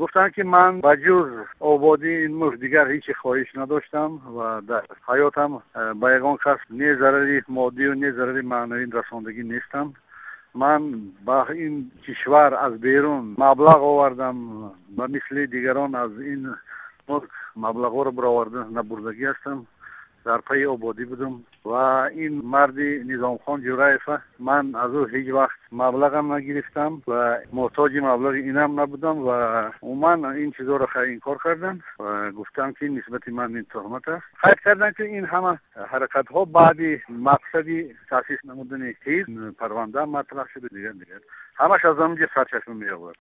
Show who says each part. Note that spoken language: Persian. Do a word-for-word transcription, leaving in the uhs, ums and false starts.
Speaker 1: گفتن که من با جز آبادی این ملک دیگر هیچ خواهش نداشتم و در حیاتم به یگان کس نه ضرری مادی و نه ضرری معنوی رساندگی نیستم. من با این کشور از بیرون مبلغ آوردم و مثل دیگران از این ملک مبلغ رو برآورده نبردگی هستم. در پی آبادی بودم و این مرد نظام خان جورایف من از او هیچ وقت مبلغم نگرفتم و محتاج مبلغ اینم نبودم و عموما این چیزا رو خیلی انکار کردن و گفتم که نسبت من این تهمت است. خیلی کردن که این همه حرکت ها بعد مقصدی تاسیس نمودن حزب پرونده مطرح شده دیگر دیگر همش از همونجا سرچشمه می آورد.